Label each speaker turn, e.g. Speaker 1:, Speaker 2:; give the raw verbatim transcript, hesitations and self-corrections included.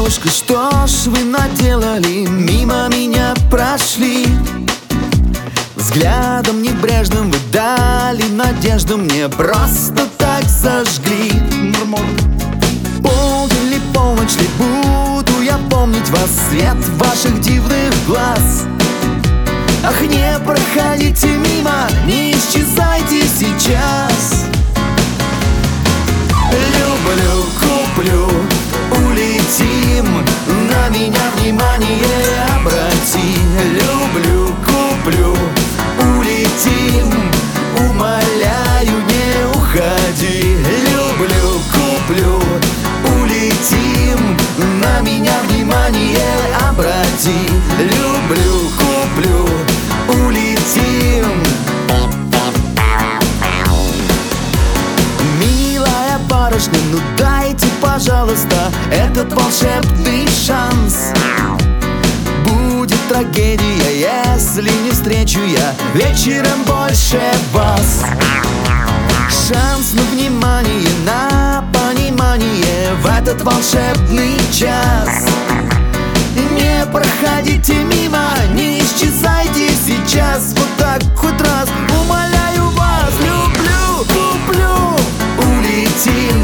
Speaker 1: девушка, что ж вы наделали? Мимо меня прошли, взглядом небрежным вы дали надежду, мне просто так сожгли. Полдень ли, полночь ли, буду я помнить вас, свет ваших дивных глаз. Ах, не проходите мимо, не исчезайте сейчас. Люблю, куплю, улетим, на меня внимание обрати. Люблю, куплю, улетим, умоляю, не уходи. Люблю, куплю, улетим, на меня внимание обрати. Люблю, куплю, улетим. Милая барышня, ну дайте, пожалуйста, этот волшебный шанс. Будет трагедия, если не встречу я вечером больше вас. Шанс на внимание, на понимание в этот волшебный час. Не проходите мимо, не исчезайте сейчас. Вот так хоть раз, умоляю вас. Люблю, куплю, улетим,